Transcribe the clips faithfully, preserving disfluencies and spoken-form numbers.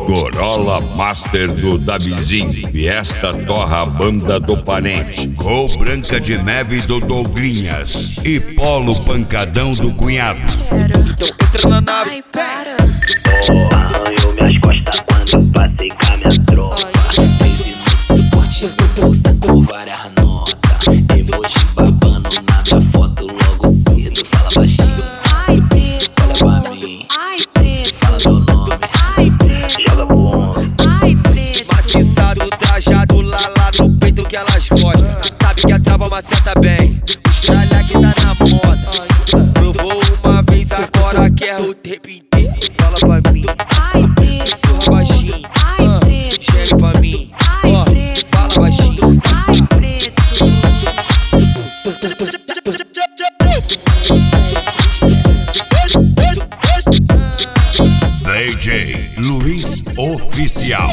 Motorola Master do Davizinho. Fiesta Torra Banda do Parente. Gol Branca de Neve do Douglinhas. E Polo Pancadão do Cunhado. Então entra na nave. Ai, para. Oh, arranhou minhas costas quando passei com a minha tropa. Crise no suporte, no bolsa com várias notas. Emoji babando na minha foto logo cedo. Fala baixinho, Ai, preto. olha pra mim. Ai, preto. Fala meu nome, Ai, preto. joga pro ombro. Ai, preto. Maciçado, trajado lá, lá no peito que elas gostam. Sabe que a trava maceta bem. Estralha que tá na moda. Provou uma vez, agora quer o tempo inteiro. Fala pra mim, Ai, preto. sussurra baixinho. Ai, ah, preto. Gere pra mim, Ai, ó, preto. fala baixinho. Ai, preto. D J Luiz Oficial.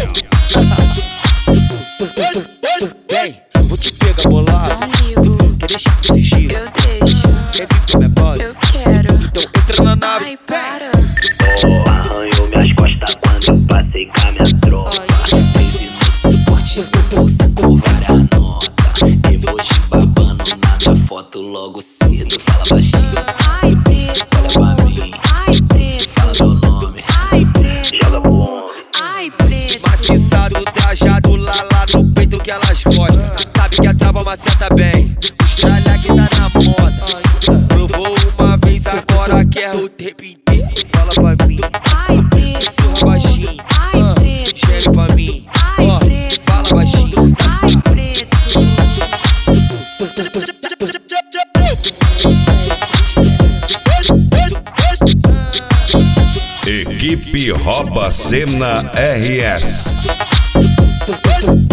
Vem, vou te pegar bolado. Amigo, Quer deixar de fingir? eu deixo. Quer vir com minha base? Eu quero. Então entra na nave. Ai, para. Oh, arranhou minhas costas quando passei com a minha tropa. Crise no suporte, no bolsa com várias notas. Emoji babando na minha foto logo cedo. Fala baixinho, Ai, preto. olha pra mim. Ai, preto. Fala meu nome, Ai, preto. joga pro ombro. Ai, preto. Maciçado, trajado lá, lá no peito que elas gostam. Sabe que a trava maceta bem. Estralha que tá na moda. Provou uma vez, agora quer o tempo inteiro. Fala pra mim, Ai, preto. sussurra baixinho. Ai, ah, preto. Gere pra mim, Ai, ó, preto. fala baixinho. Ai, preto. Equipe Rouba Cena R S.